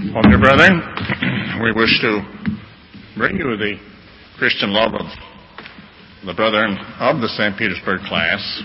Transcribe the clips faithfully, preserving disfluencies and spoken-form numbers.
Well, dear brethren, we wish to bring you the Christian love of the brethren of the Saint Petersburg class.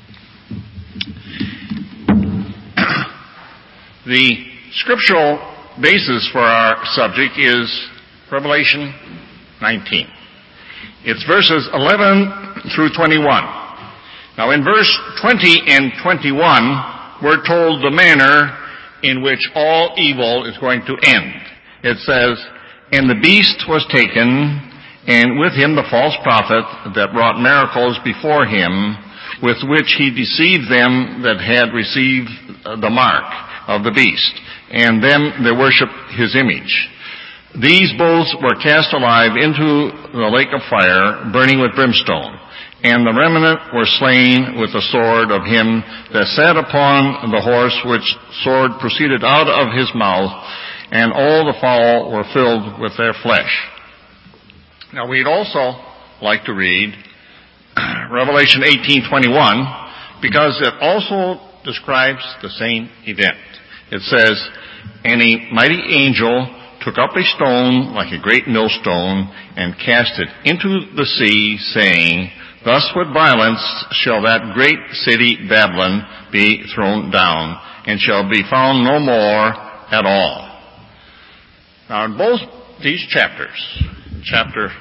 The scriptural basis for our subject is Revelation nineteen. It's verses eleven through twenty-one. Now, in verse twenty and twenty-one, we're told the manner in which all evil is going to end. It says, "And the beast was taken, and with him the false prophet that wrought miracles before him, with which he deceived them that had received the mark of the beast, and them that worshipped his image. These both were cast alive into the lake of fire, burning with brimstone. And the remnant were slain with the sword of him that sat upon the horse, which sword proceeded out of his mouth, and all the fowl were filled with their flesh." Now, we'd also like to read Revelation eighteen twenty-one, because it also describes the same event. It says, "And a mighty angel took up a stone like a great millstone, and cast it into the sea, saying, Thus with violence shall that great city Babylon be thrown down, and shall be found no more at all." Now, in both these chapters, chapter,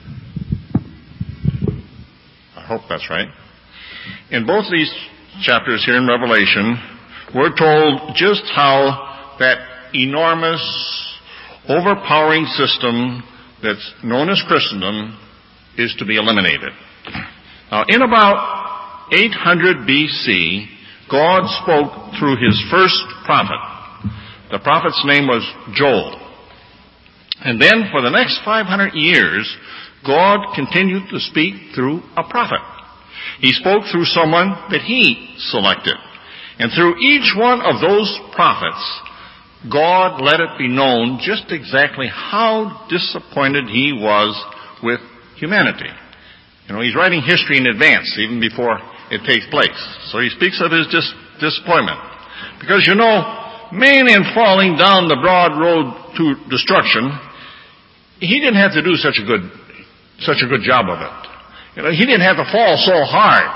I hope that's right, in both these chapters here in Revelation, we're told just how that enormous, overpowering system that's known as Christendom is to be eliminated. Now, in about eight hundred B C, God spoke through his first prophet. The prophet's name was Joel. And then for the next five hundred years, God continued to speak through a prophet. He spoke through someone that he selected. And through each one of those prophets, God let it be known just exactly how disappointed he was with humanity. You know, he's writing history in advance, even before it takes place. So he speaks of his dis- disappointment. Because, you know, man in falling down the broad road to destruction, he didn't have to do such a good, such a good job of it. You know, he didn't have to fall so hard.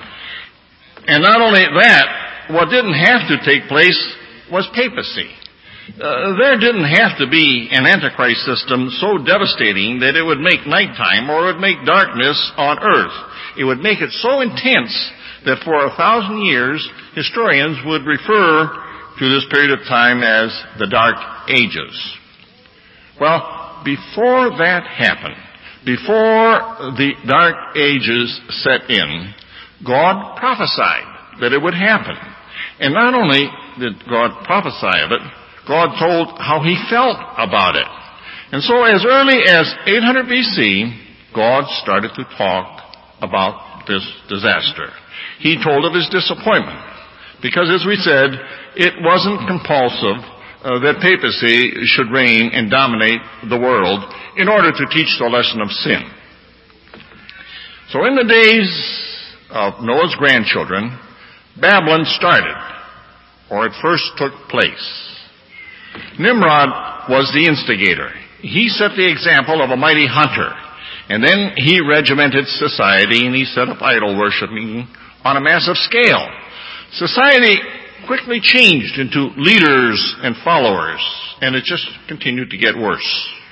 And not only that, what didn't have to take place was papacy. Uh, there didn't have to be an Antichrist system so devastating that it would make nighttime or it would make darkness on earth. It would make it so intense that for a thousand years, historians would refer to this period of time as the Dark Ages. Well, before that happened, before the Dark Ages set in, God prophesied that it would happen. And not only did God prophesy of it, God told how he felt about it. And so as early as eight hundred B C, God started to talk about this disaster. He told of his disappointment. Because as we said, it wasn't compulsive uh, that papacy should reign and dominate the world in order to teach the lesson of sin. So in the days of Noah's grandchildren, Babylon started, or it first took place. Nimrod was the instigator. He set the example of a mighty hunter. And then he regimented society and he set up idol worshiping on a massive scale. Society quickly changed into leaders and followers, and it just continued to get worse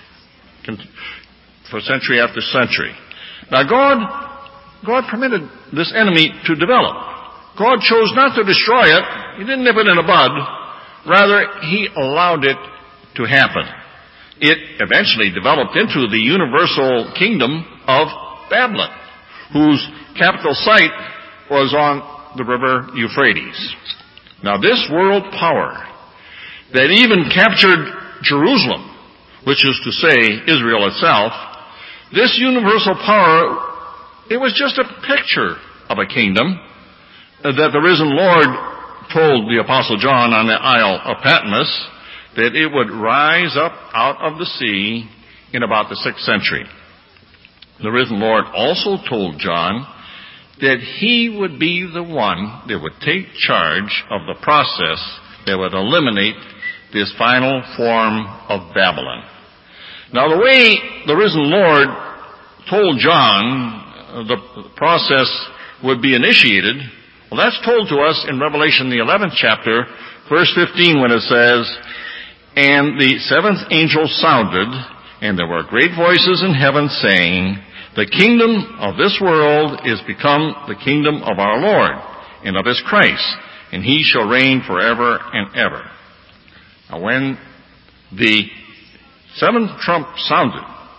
for century after century. Now God, God permitted this enemy to develop. God chose not to destroy it. He didn't nip it in the bud. Rather, he allowed it to happen. It eventually developed into the universal kingdom of Babylon, whose capital site was on the river Euphrates. Now, this world power that even captured Jerusalem, which is to say Israel itself, this universal power, it was just a picture of a kingdom that the risen Lord told the Apostle John on the Isle of Patmos that it would rise up out of the sea in about the sixth century. The risen Lord also told John that he would be the one that would take charge of the process that would eliminate this final form of Babylon. Now, the way the risen Lord told John the process would be initiated, well, that's told to us in Revelation, the eleventh chapter, verse fifteen, when it says, "And the seventh angel sounded, and there were great voices in heaven saying, The kingdom of this world is become the kingdom of our Lord and of his Christ, and he shall reign forever and ever." Now, when the seventh trump sounded,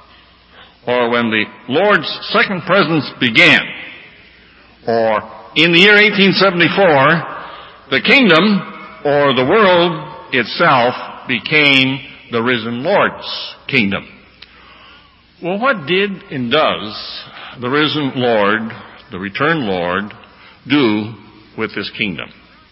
or when the Lord's second presence began, or in the year eighteen seventy-four, the kingdom, or the world itself, became the risen Lord's kingdom. Well, what did and does the risen Lord, the returned Lord, do with this kingdom?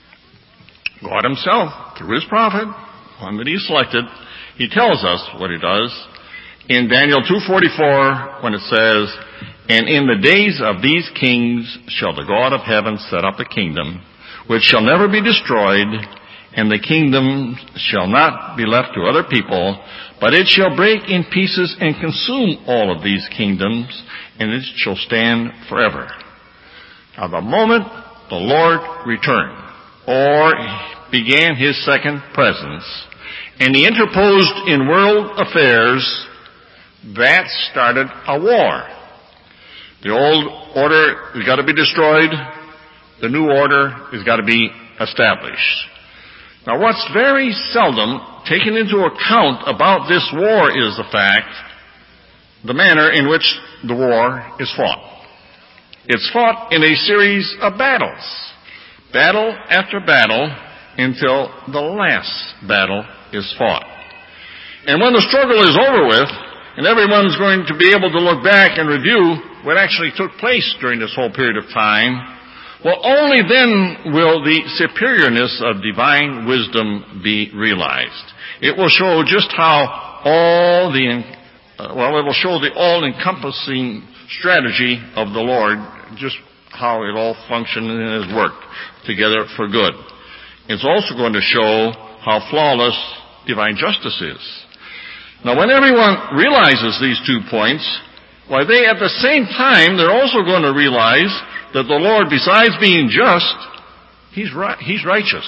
God himself, through his prophet, one that he selected, he tells us what he does in Daniel two forty-four, when it says, "And in the days of these kings shall the God of heaven set up a kingdom, which shall never be destroyed, and the kingdom shall not be left to other people, but it shall break in pieces and consume all of these kingdoms, and it shall stand forever." Now, the moment the Lord returned, or began his second presence, and he interposed in world affairs, that started a war. The old order has got to be destroyed. The new order has got to be established. Now, what's very seldom taken into account about this war is the fact, the manner in which the war is fought. It's fought in a series of battles, battle after battle, until the last battle is fought. And when the struggle is over with, and everyone's going to be able to look back and review what actually took place during this whole period of time, well, only then will the superiorness of divine wisdom be realized. It will show just how all the, uh, well, it will show the all-encompassing strategy of the Lord, just how it all functioned and has worked together for good. It's also going to show how flawless divine justice is. Now, when everyone realizes these two points, why, they at the same time, they're also going to realize that the Lord, besides being just, He's right, He's righteous.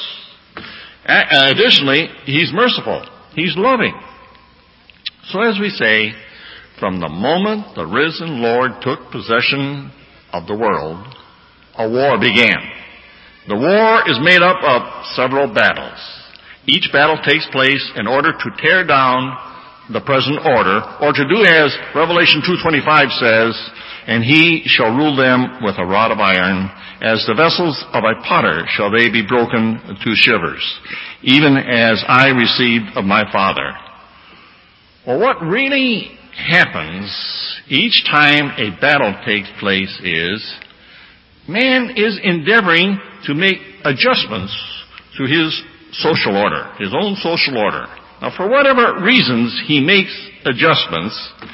A- additionally, He's merciful. He's loving. So as we say, from the moment the risen Lord took possession of the world, a war began. The war is made up of several battles. Each battle takes place in order to tear down the present order, or to do as Revelation two twenty-five says, "And he shall rule them with a rod of iron, as the vessels of a potter shall they be broken to shivers, even as I received of my Father." Well, what really happens each time a battle takes place is, man is endeavoring to make adjustments to his social order, his own social order. Now, for whatever reasons he makes adjustments,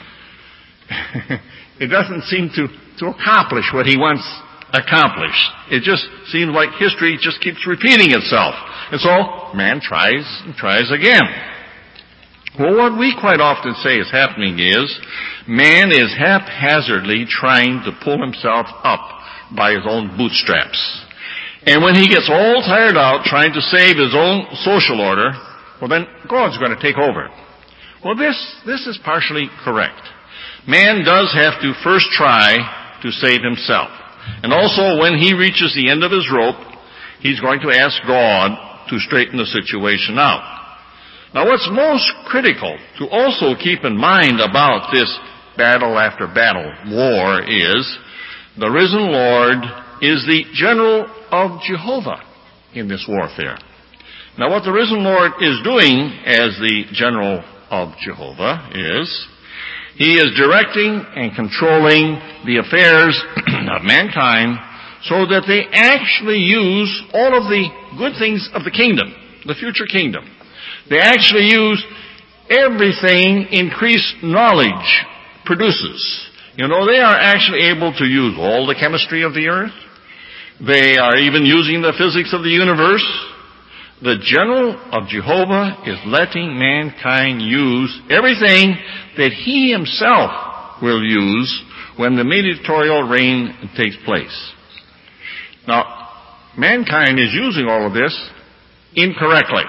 it doesn't seem to, to accomplish what he wants accomplished. It just seems like history just keeps repeating itself. And so, man tries and tries again. Well, what we quite often say is happening is, man is haphazardly trying to pull himself up by his own bootstraps. And when he gets all tired out trying to save his own social order, well, then God's going to take over. Well, this, this is partially correct. Man does have to first try to save himself. And also, when he reaches the end of his rope, he's going to ask God to straighten the situation out. Now, what's most critical to also keep in mind about this battle after battle war is, the risen Lord is the general of Jehovah in this warfare. Now, what the risen Lord is doing as the general of Jehovah is, he is directing and controlling the affairs of mankind so that they actually use all of the good things of the kingdom, the future kingdom. They actually use everything increased knowledge produces. You know, they are actually able to use all the chemistry of the earth. They are even using the physics of the universe. the general of Jehovah is letting mankind use everything that he himself will use when the mediatorial reign takes place. Now, mankind is using all of this incorrectly.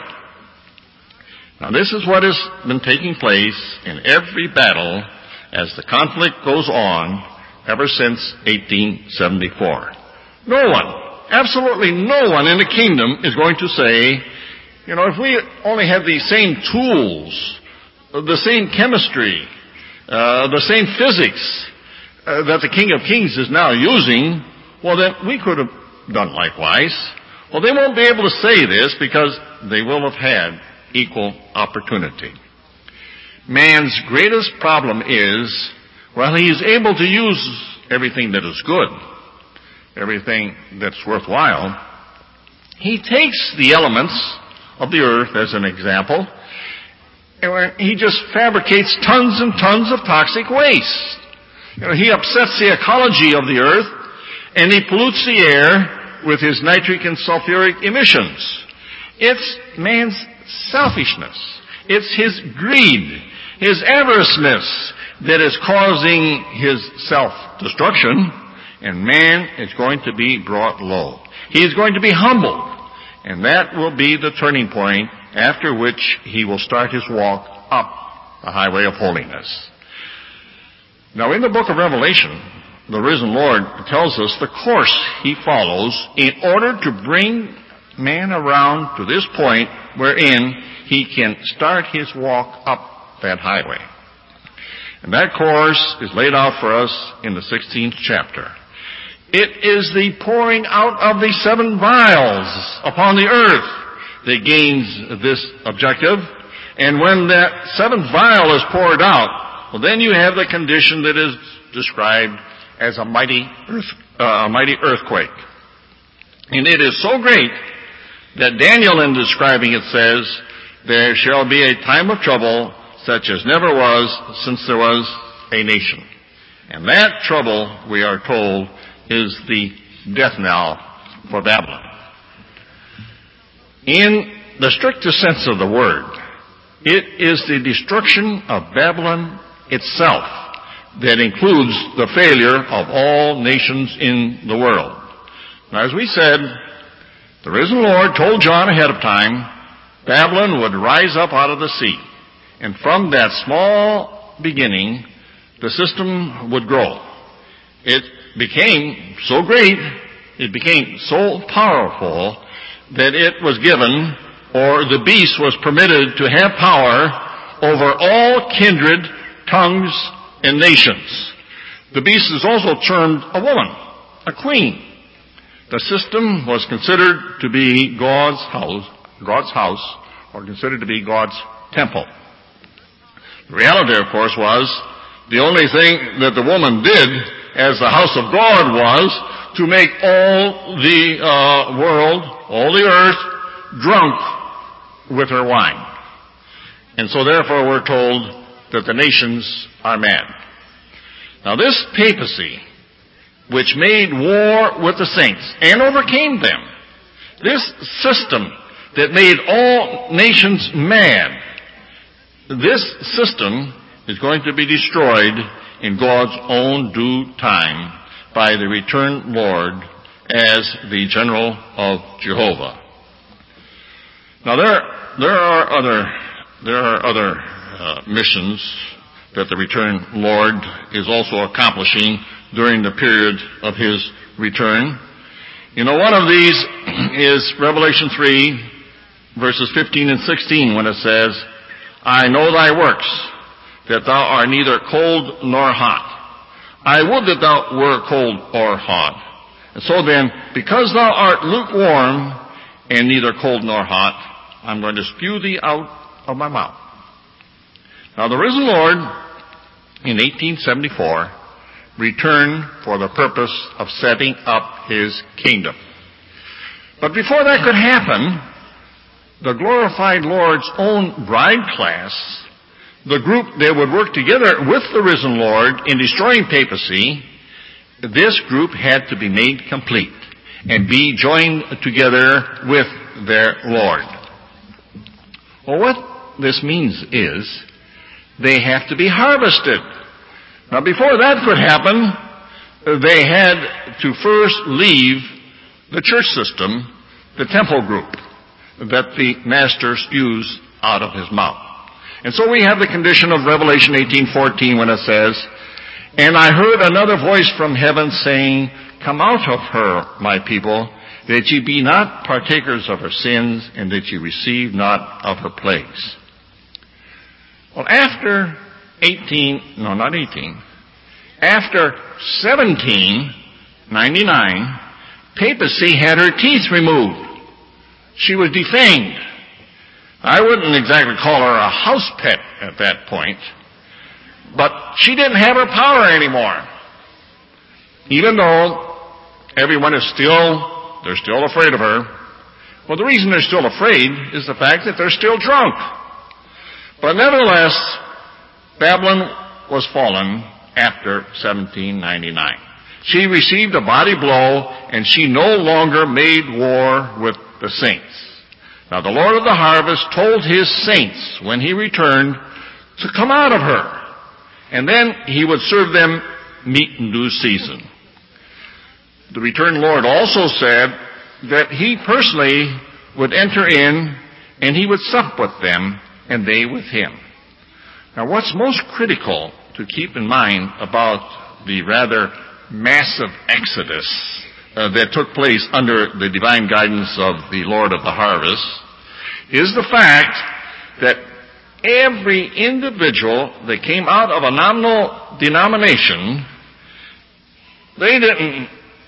Now, this is what has been taking place in every battle as the conflict goes on ever since eighteen seventy-four. No one, absolutely no one in the kingdom is going to say, you know, if we only had the same tools, the same chemistry, uh, the same physics uh, that the King of Kings is now using, well, then we could have done likewise. Well, they won't be able to say this because they will have had equal opportunity. Man's greatest problem is, well, he is able to use everything that is good, everything that's worthwhile. He takes the elements of the earth as an example, and he just fabricates tons and tons of toxic waste. You know, he upsets the ecology of the earth, and he pollutes the air with his nitric and sulfuric emissions. It's man's selfishness. It's his greed, his avariceness that is causing his self-destruction, and man is going to be brought low. He is going to be humbled, and that will be the turning point after which he will start his walk up the highway of holiness. Now, in the book of Revelation, the risen Lord tells us the course he follows in order to bring man around to this point wherein he can start his walk up that highway. And that course is laid out for us in the sixteenth chapter. It is the pouring out of the seven vials upon the earth that gains this objective. And when that seventh vial is poured out, well, then you have the condition that is described as a mighty earth, uh, a mighty earthquake. And it is so great that Daniel, in describing it, says, "There shall be a time of trouble such as never was since there was a nation." And that trouble, we are told, is the death knell for Babylon. In the strictest sense of the word, it is the destruction of Babylon itself that includes the failure of all nations in the world. Now, as we said, the risen Lord told John ahead of time, Babylon would rise up out of the sea. And from that small beginning, the system would grow. It became so great, it became so powerful, that it was given, or the beast was permitted to have power over all kindred, tongues, and nations. The beast is also termed a woman, a queen. The system was considered to be God's house, God's house, or considered to be God's temple. The reality, of course, was the only thing that the woman did as the house of God was to make all the uh, world, all the earth, drunk with her wine. And so therefore we're told that the nations are mad. Now this papacy, which made war with the saints and overcame them, this system that made all nations mad, this system is going to be destroyed in God's own due time by the returned Lord as the general of Jehovah. Now there, there are other, there are other uh, missions that the returned Lord is also accomplishing during the period of his return. You know, one of these is Revelation three, verses fifteen and sixteen, when it says, "I know thy works, that thou art neither cold nor hot. I would that thou were cold or hot. And so then, because thou art lukewarm and neither cold nor hot, I'm going to spew thee out of my mouth." Now the risen Lord, in eighteen seventy-four, returned for the purpose of setting up his kingdom. But before that could happen, the glorified Lord's own bride class, the group that would work together with the risen Lord in destroying papacy, this group had to be made complete and be joined together with their Lord. Well, what this means is they have to be harvested. Now, before that could happen, they had to first leave the church system, the temple group that the Master spews out of his mouth. And so we have the condition of Revelation eighteen fourteen when it says, "And I heard another voice from heaven saying, Come out of her, my people, that ye be not partakers of her sins, and that ye receive not of her plagues." Well, after eighteen, no, not eighteen, after seventeen ninety-nine, papacy had her teeth removed. She was defamed. I wouldn't exactly call her a house pet at that point, but she didn't have her power anymore. Even though everyone is still, they're still afraid of her. Well, the reason they're still afraid is the fact that they're still drunk. But nevertheless, Babylon was fallen after seventeen ninety-nine. She received a body blow, and she no longer made war with the saints. Now, the Lord of the harvest told his saints when he returned to come out of her, and then he would serve them meat in due season. The returned Lord also said that he personally would enter in and he would sup with them and they with him. Now, what's most critical to keep in mind about the rather massive exodus uh, that took place under the divine guidance of the Lord of the harvest is the fact that every individual that came out of a nominal denomination, they didn't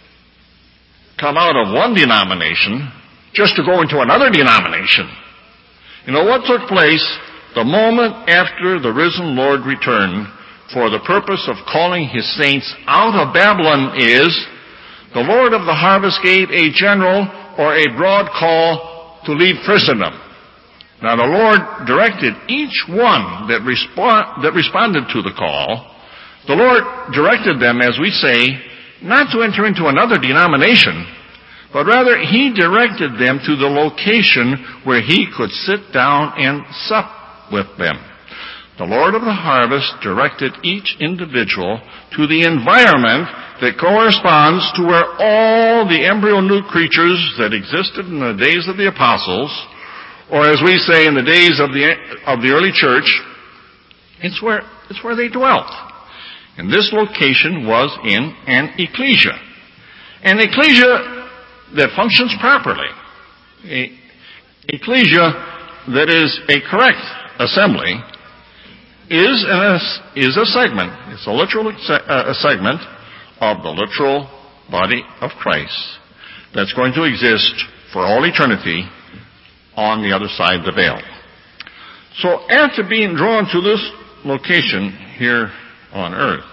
come out of one denomination just to go into another denomination. You know what took place the moment after the risen Lord returned for the purpose of calling his saints out of Babylon is the Lord of the harvest gave a general or a broad call to leave Christendom. Now, the Lord directed each one that, respond, that responded to the call, the Lord directed them, as we say, not to enter into another denomination, but rather he directed them to the location where he could sit down and sup with them. The Lord of the harvest directed each individual to the environment that corresponds to where all the embryo new creatures that existed in the days of the apostles, or as we say in the days of the of the early church, it's where it's where they dwelt. And this location was in an ecclesia. An ecclesia that functions properly. A ecclesia that is a correct assembly is a, is a segment. It's a literal a segment of the literal body of Christ that's going to exist for all eternity on the other side of the veil. So after being drawn to this location here on earth,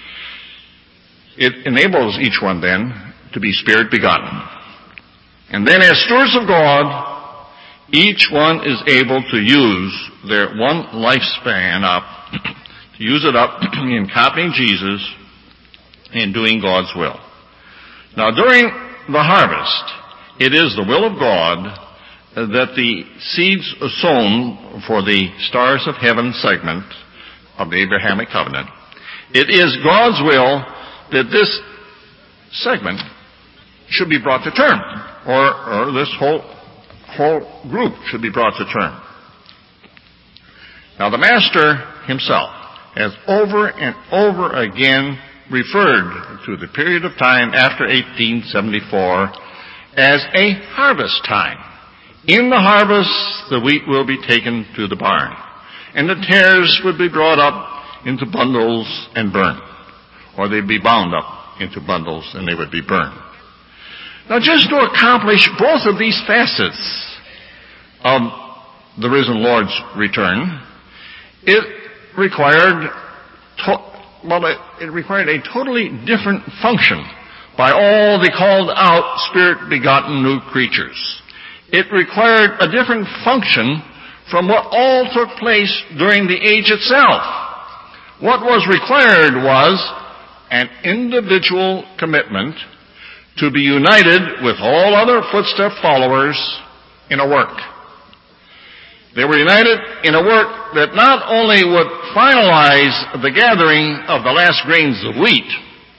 it enables each one then to be spirit begotten. And then as stewards of God, each one is able to use their one lifespan up, to use it up in copying Jesus and doing God's will. Now, during the harvest, it is the will of God that the seeds sown for the stars of heaven segment of the Abrahamic covenant, it is God's will that this segment should be brought to term, or, or this whole whole group should be brought to term. Now, the Master himself has over and over again referred to the period of time after eighteen seventy-four as a harvest time. In the harvest, the wheat will be taken to the barn, and the tares would be brought up into bundles and burned, or they'd be bound up into bundles and they would be burned. Now, just to accomplish both of these facets of the risen Lord's return, it required to- well, it, it required a totally different function by all the called out spirit-begotten new creatures. It required a different function from what all took place during the age itself. What was required was an individual commitment to be united with all other footstep followers in a work. They were united in a work that not only would finalize the gathering of the last grains of wheat,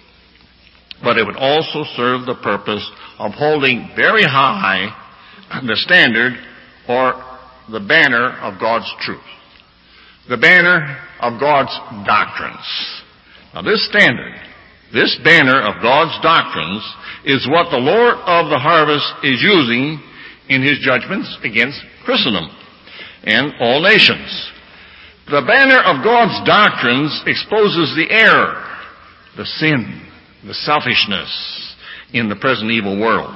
but it would also serve the purpose of holding very high the standard or the banner of God's truth, the banner of God's doctrines. Now this standard, this banner of God's doctrines is what the Lord of the harvest is using in his judgments against Christendom and all nations. The banner of God's doctrines exposes the error, the sin, the selfishness in the present evil world.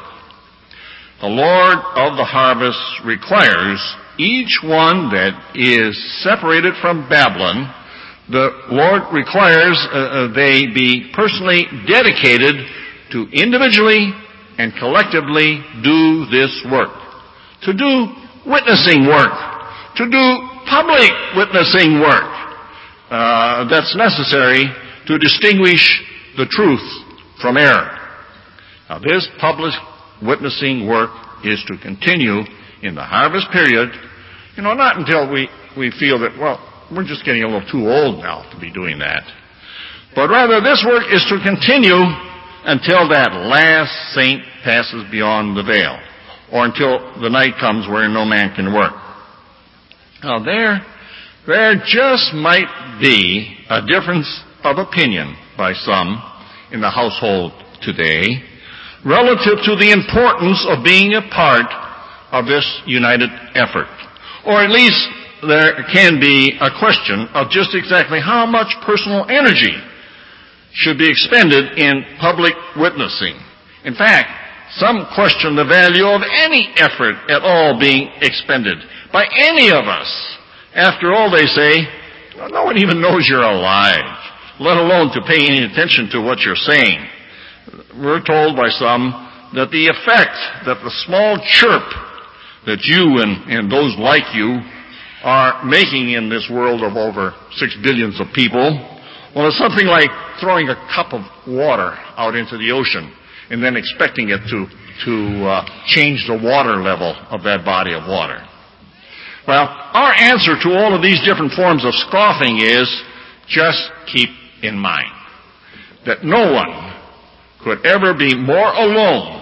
The Lord of the harvest requires each one that is separated from Babylon, the Lord requires uh, they be personally dedicated to individually and collectively do this work, to do witnessing work, to do public witnessing work uh, that's necessary to distinguish the truth from error. Now this public witnessing work is to continue in the harvest period, you know, not until we, we feel that, well, we're just getting a little too old now to be doing that. But rather this work is to continue until that last saint passes beyond the veil, or until the night comes where no man can work. Now there, there just might be a difference of opinion by some in the household today relative to the importance of being a part of this united effort. Or at least there can be a question of just exactly how much personal energy should be expended in public witnessing. In fact, some question the value of any effort at all being expended by any of us. After all, they say, no one even knows you're alive, let alone to pay any attention to what you're saying. We're told by some that the effect that the small chirp that you and, and those like you are making in this world of over six billions of people, well, it's something like throwing a cup of water out into the ocean and then expecting it to, to uh, change the water level of that body of water. Well, our answer to all of these different forms of scoffing is just keep in mind that no one could ever be more alone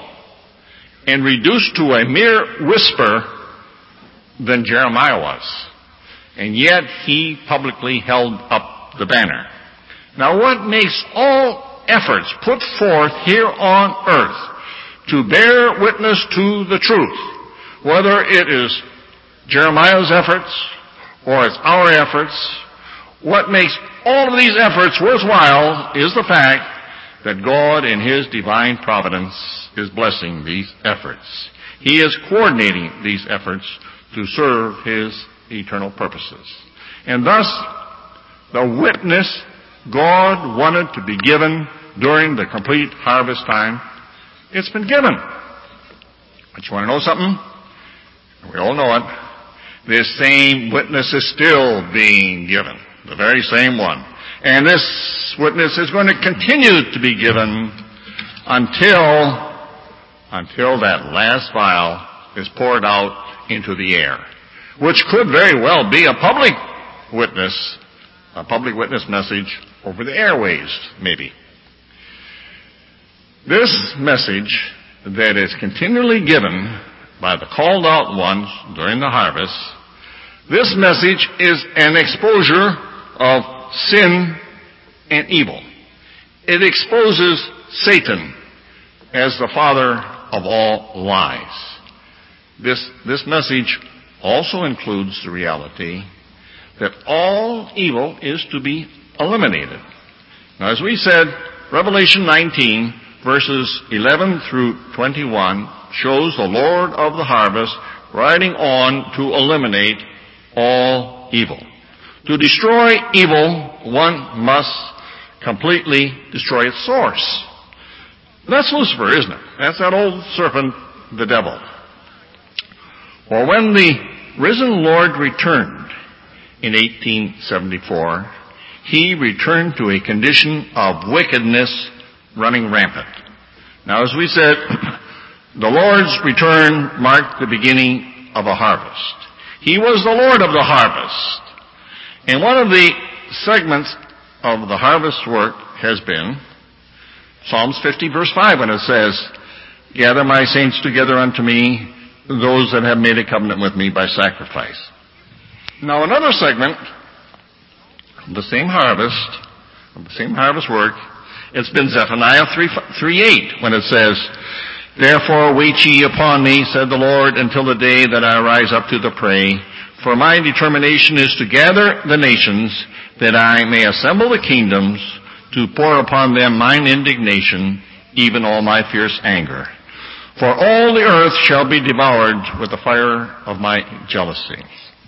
and reduced to a mere whisper than Jeremiah was. And yet he publicly held up the banner. Now what makes all efforts put forth here on earth to bear witness to the truth, whether it is Jeremiah's efforts or it's our efforts, what makes all of these efforts worthwhile is the fact that God in His divine providence is blessing these efforts. He is coordinating these efforts to serve His eternal purposes. And thus, the witness God wanted to be given during the complete harvest time, it's been given. But you want to know something? We all know it. This same witness is still being given. The very same one. And this witness is going to continue to be given until, until that last vial is poured out into the air, which could very well be a public witness, a public witness message over the airways, maybe. This message that is continually given by the called out ones during the harvest, this message is an exposure of sin and evil. It exposes Satan as the father of all lies. This, this message also includes the reality that all evil is to be eliminated. Now, as we said, Revelation nineteen, verses eleven through twenty-one, shows the Lord of the harvest riding on to eliminate all evil. To destroy evil, one must completely destroy its source. That's Lucifer, isn't it? That's that old serpent, the devil. Well, when the risen Lord returned in eighteen seventy-four, He returned to a condition of wickedness running rampant. Now, as we said, the Lord's return marked the beginning of a harvest. He was the Lord of the harvest. And one of the segments of the harvest work has been Psalms fifty verse five, when it says, gather my saints together unto me, those that have made a covenant with me by sacrifice. Now another segment of the same harvest, of the same harvest work, it's been Zephaniah three eight, when it says, therefore wait ye upon me, said the Lord, until the day that I rise up to the prey. For my determination is to gather the nations, that I may assemble the kingdoms, to pour upon them mine indignation, even all my fierce anger. For all the earth shall be devoured with the fire of my jealousy.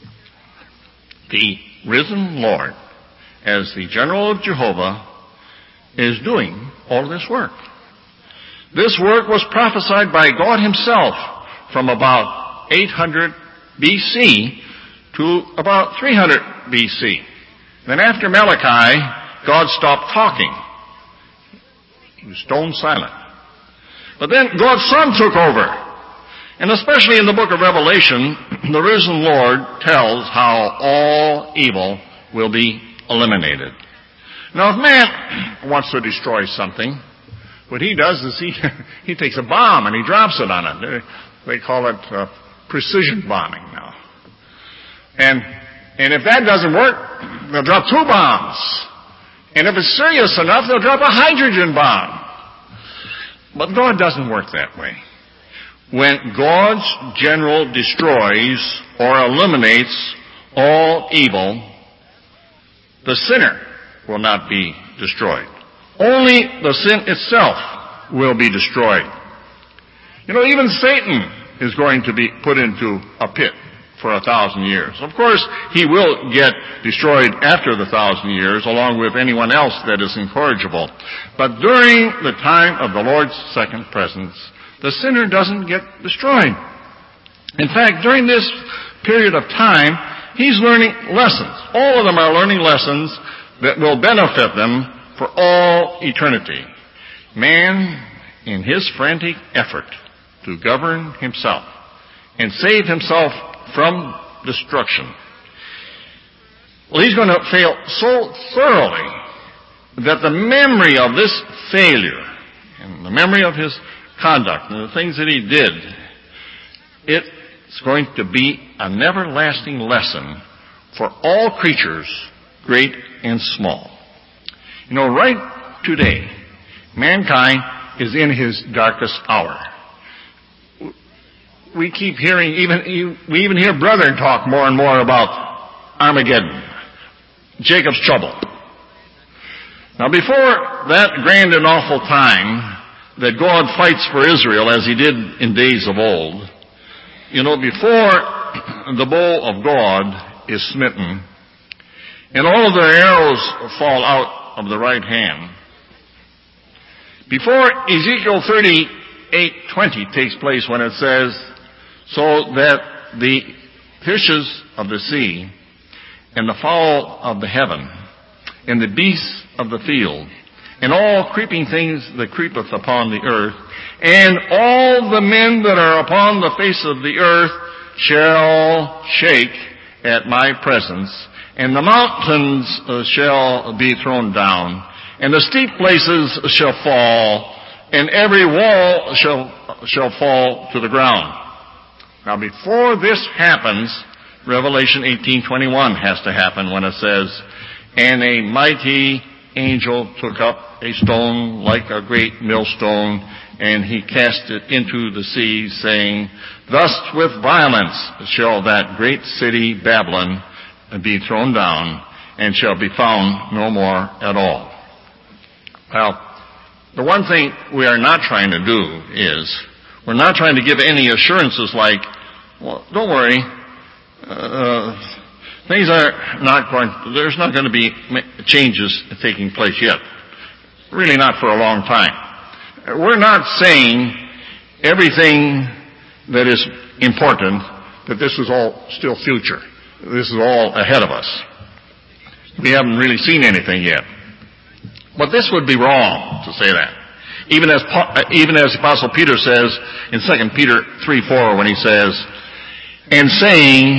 The risen Lord, as the general of Jehovah, is doing all this work. This work was prophesied by God himself from about eight hundred B C to about three hundred B C. Then after Malachi, God stopped talking. He was stone silent. But then God's Son took over. And especially in the book of Revelation, the risen Lord tells how all evil will be eliminated. Now if man wants to destroy something, what he does is he he takes a bomb and he drops it on it. They call it uh, precision bombing now. And and if that doesn't work, they'll drop two bombs. And if it's serious enough, they'll drop a hydrogen bomb. But God doesn't work that way. When God's general destroys or eliminates all evil, the sinner will not be destroyed. Only the sin itself will be destroyed. You know, even Satan is going to be put into a pit for a thousand years. Of course, he will get destroyed after the thousand years, along with anyone else that is incorrigible. But during the time of the Lord's second presence, the sinner doesn't get destroyed. In fact, during this period of time, he's learning lessons. All of them are learning lessons that will benefit them for all eternity. Man, in his frantic effort to govern himself and save himself from destruction, well, he's going to fail so thoroughly that the memory of this failure and the memory of his conduct and the things that he did, it's going to be an everlasting lesson for all creatures, great and small. You know, right today, mankind is in his darkest hour. We keep hearing, even we even hear brethren talk more and more about Armageddon, Jacob's trouble. Now, before that grand and awful time that God fights for Israel as he did in days of old, you know, before the bow of God is smitten and all of their arrows fall out of the right hand, before Ezekiel thirty-eight twenty takes place, when it says, so that the fishes of the sea and the fowl of the heaven and the beasts of the field and all creeping things that creepeth upon the earth and all the men that are upon the face of the earth shall shake at my presence, and the mountains uh, shall be thrown down, and the steep places shall fall, and every wall shall shall fall to the ground. Now, before this happens, Revelation eighteen twenty-one has to happen, when it says, and a mighty angel took up a stone like a great millstone, and he cast it into the sea, saying, thus with violence shall that great city Babylon be thrown down, and shall be found no more at all. Well, the one thing we are not trying to do is, we're not trying to give any assurances like, well, don't worry, uh, things are not going, there's not going to be changes taking place yet. Really not for a long time. We're not saying everything that is important, that this is all still future. This is all ahead of us. We haven't really seen anything yet. But this would be wrong to say that. Even as, even as Apostle Peter says in Second Peter three four, when he says, and saying,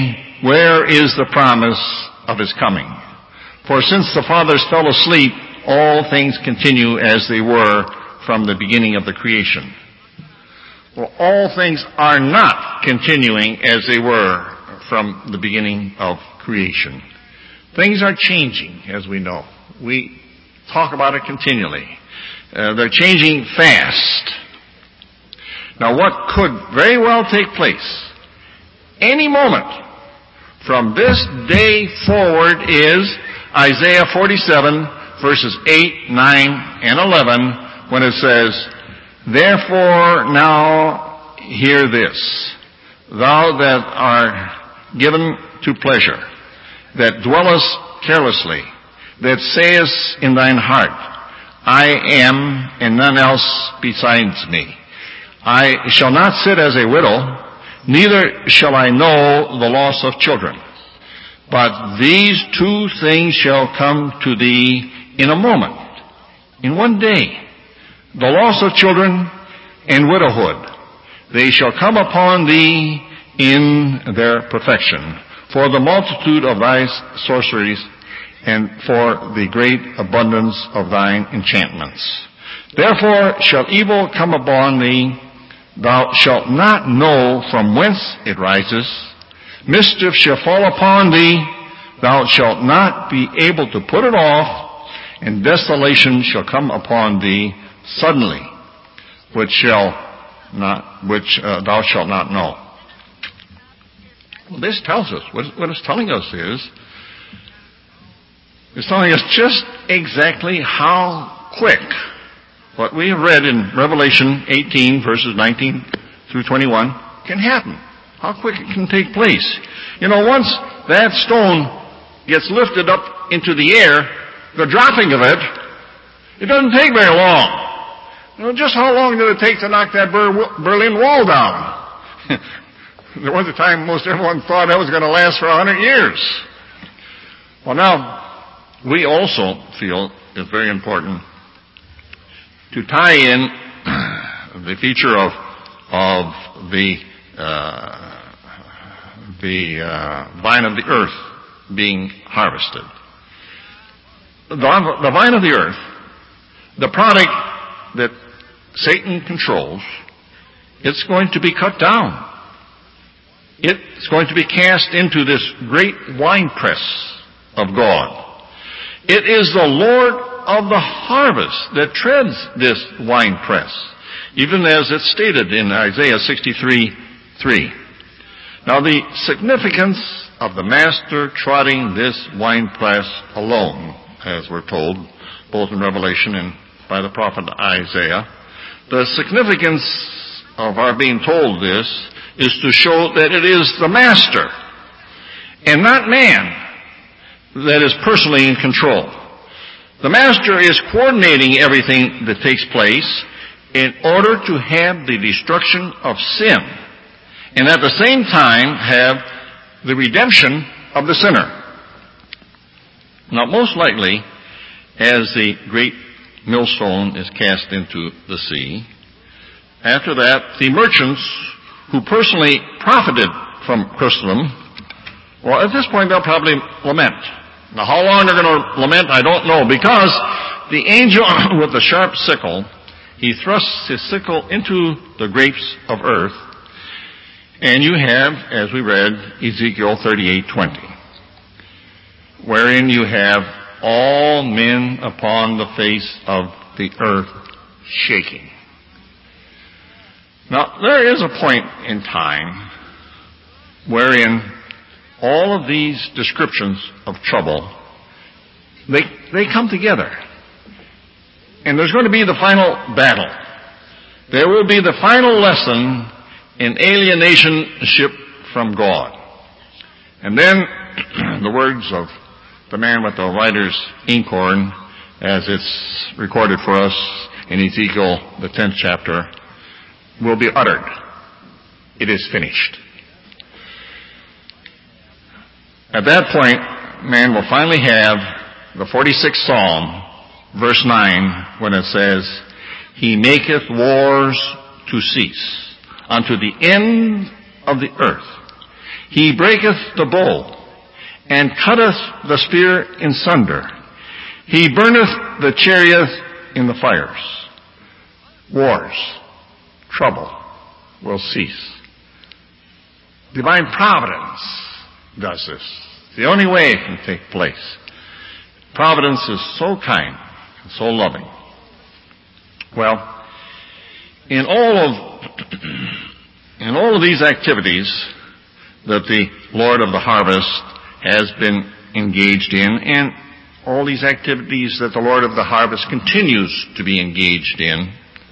where is the promise of his coming? For since the fathers fell asleep, all things continue as they were from the beginning of the creation. Well, all things are not continuing as they were from the beginning of creation. Things are changing, as we know. We talk about it continually. Uh, they're changing fast. Now, what could very well take place any moment from this day forward is Isaiah forty-seven, verses eight, nine, and eleven, when it says, Therefore now hear this, thou that art given to pleasure, that dwellest carelessly, that sayest in thine heart, I am and none else besides me. I shall not sit as a widow, neither shall I know the loss of children. But these two things shall come to thee in a moment, in one day, the loss of children and widowhood. They shall come upon thee in their perfection, for the multitude of thy sorceries and for the great abundance of thine enchantments. Therefore shall evil come upon thee, thou shalt not know from whence it rises. Mischief shall fall upon thee, thou shalt not be able to put it off, and desolation shall come upon thee suddenly, which shall not, which uh, thou shalt not know. Well, this tells us, what, what it's telling us is, it's telling us just exactly how quick what we have read in Revelation eighteen, verses nineteen through twenty-one, can happen. How quick it can take place. You know, once that stone gets lifted up into the air, the dropping of it, it doesn't take very long. You know, just how long did it take to knock that Berlin Wall down? There was a time most everyone thought that was going to last for a hundred years. Well, now, we also feel it's very important to tie in the feature of, of the, uh, the, uh, vine of the earth being harvested. The, the vine of the earth, the product that Satan controls, it's going to be cut down. It's going to be cast into this great winepress of God. It is the Lord of the harvest that treads this winepress, even as it's stated in Isaiah sixty-three three. Now, the significance of the Master trotting this winepress alone, as we're told, both in Revelation and by the prophet Isaiah, the significance of our being told this is to show that it is the Master and not man that is personally in control. The Master is coordinating everything that takes place in order to have the destruction of sin and at the same time have the redemption of the sinner. Now, most likely, as the great millstone is cast into the sea, after that, the merchants who personally profited from Christendom, well, at this point, they'll probably lament. Now, how long they're going to lament, I don't know, because the angel with the sharp sickle, he thrusts his sickle into the grapes of earth, and you have, as we read, Ezekiel thirty-eight twenty, wherein you have all men upon the face of the earth shaking. Now, there is a point in time wherein all of these descriptions of trouble, they, they come together. And there's going to be the final battle. There will be the final lesson in alienationship from God. And then the words of the man with the writer's inkhorn, as it's recorded for us in Ezekiel, the tenth chapter, will be uttered. It is finished. At that point, man will finally have the forty-sixth Psalm, verse nine, when it says, He maketh wars to cease unto the end of the earth. He breaketh the bow, and cutteth the spear in sunder. He burneth the chariot in the fires. Wars, trouble will cease. Divine providence does this. The only way it can take place. Providence is so kind and so loving. Well, in all of in all of these activities that the Lord of the harvest has been engaged in, and all these activities that the Lord of the harvest continues to be engaged in,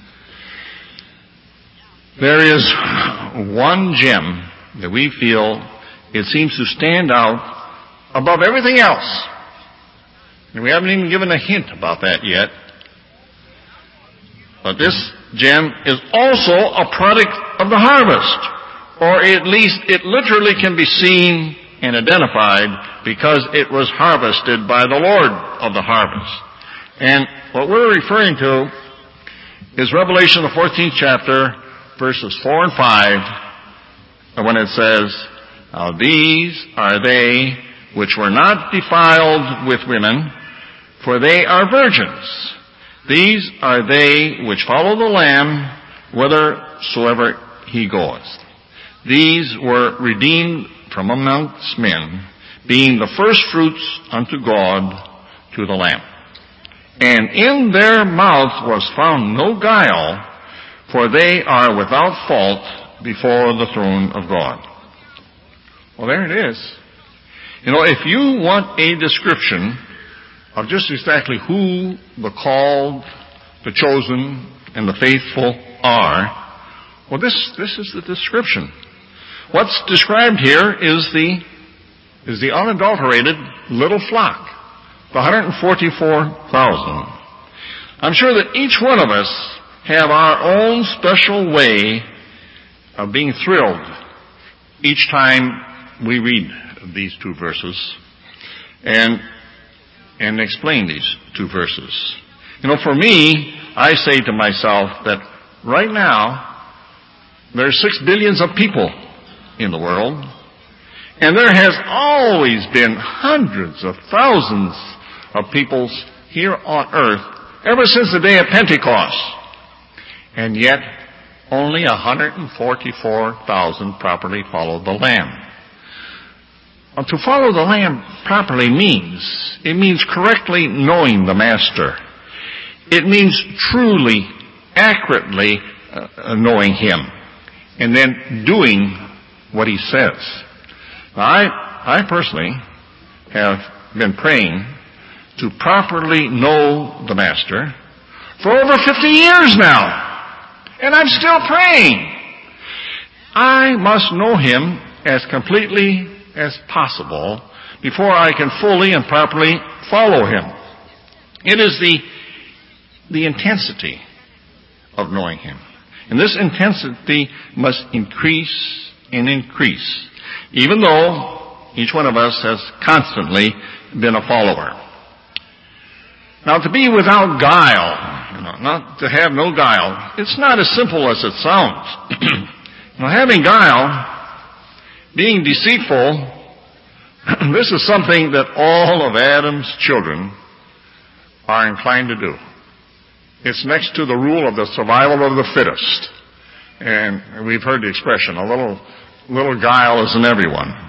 there is one gem that we feel it seems to stand out above everything else. And we haven't even given a hint about that yet. But this gem is also a product of the harvest. Or at least it literally can be seen and identified because it was harvested by the Lord of the harvest. And what we're referring to is Revelation, the fourteenth chapter, verses four and five, when it says, "Now these are they which were not defiled with women, for they are virgins. These are they which follow the Lamb whithersoever he goeth. These were redeemed from amongst men, being the firstfruits unto God to the Lamb. And in their mouth was found no guile, for they are without fault before the throne of God." Well, there it is. You know, if you want a description of just exactly who the called, the chosen, and the faithful are, well, this, this is the description. What's described here is the, is the unadulterated little flock, the one hundred forty-four thousand. I'm sure that each one of us have our own special way of being thrilled each time we read these two verses and and explain these two verses. You know, for me, I say to myself that right now there's six billions of people in the world, and there has always been hundreds of thousands of peoples here on earth ever since the day of Pentecost. And yet, only one hundred forty-four thousand properly follow the Lamb. Well, to follow the Lamb properly means, it means correctly knowing the Master. It means truly, accurately uh, knowing Him, and then doing what He says. Now, I, I personally have been praying to properly know the Master for over fifty years now. And I'm still praying. I must know Him as completely as possible before I can fully and properly follow Him. It is the, the intensity of knowing Him. And this intensity must increase and increase, even though each one of us has constantly been a follower. Now, to be without guile, you know, not to have no guile, it's not as simple as it sounds. Now, having guile, being deceitful, this is something that all of Adam's children are inclined to do. It's next to the rule of the survival of the fittest. And we've heard the expression, a little, little guile is in everyone.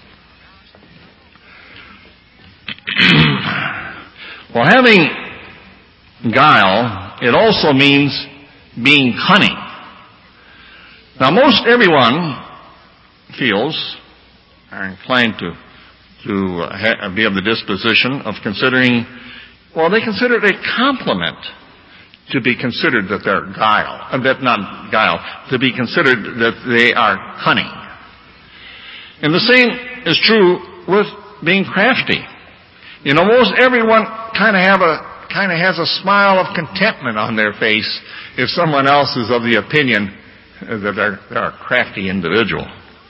Well, having guile, it also means being cunning. Now, most everyone feels, are inclined to, to ha- be of the disposition of considering, well, they consider it a compliment to be considered that they're guile, uh, that not guile, to be considered that they are cunning. And the same is true with being crafty. You know, most everyone kind of have a kind of has a smile of contentment on their face if someone else is of the opinion that they're, they're a crafty individual.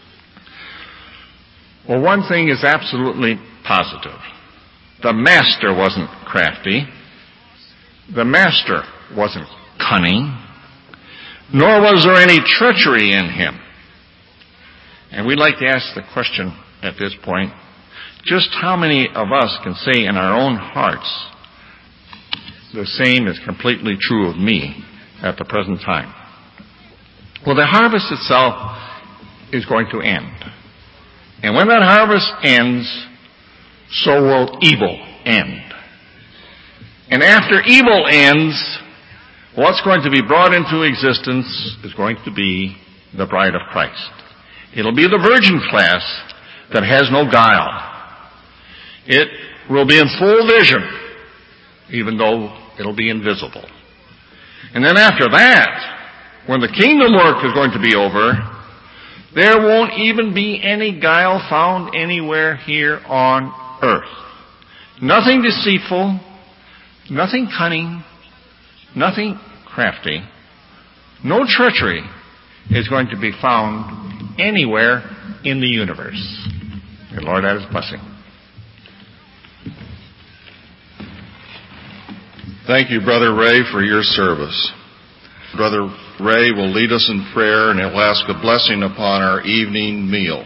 Well, one thing is absolutely positive. The Master wasn't crafty. The Master wasn't cunning. Nor was there any treachery in Him. And we'd like to ask the question at this point, just how many of us can say in our own hearts, the same is completely true of me at the present time? Well, the harvest itself is going to end. And when that harvest ends, so will evil end. And after evil ends, what's going to be brought into existence is going to be the bride of Christ. It'll be the virgin class that has no guile. It will be in full vision, even though it'll be invisible. And then after that, when the kingdom work is going to be over, there won't even be any guile found anywhere here on earth. Nothing deceitful, nothing cunning, nothing crafty, no treachery is going to be found anywhere in the universe. May the Lord add His blessing. Thank you, Brother Ray, for your service. Brother Ray will lead us in prayer, and he'll ask a blessing upon our evening meal.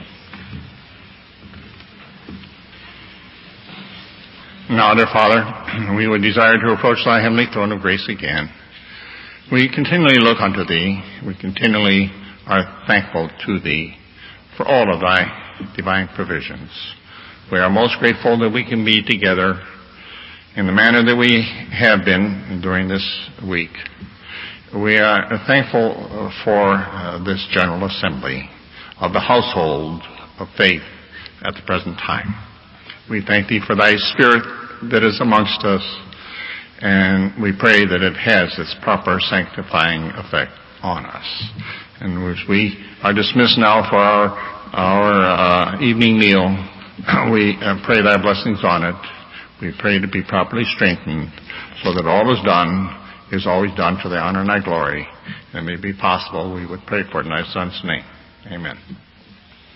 Now, dear Father, we would desire to approach Thy heavenly throne of grace again. We continually look unto Thee. We continually are thankful to Thee for all of Thy divine provisions. We are most grateful that we can be together in the manner that we have been during this week. We are thankful for uh, this General Assembly of the household of faith at the present time. We thank Thee for Thy Spirit that is amongst us, and we pray that it has its proper sanctifying effect on us. And as we are dismissed now for our, our uh, evening meal, we uh, pray Thy blessings on it. We pray to be properly strengthened so that all is done is always done to the honor and Thy glory. And it may be possible we would pray for it in Thy Son's name. Amen.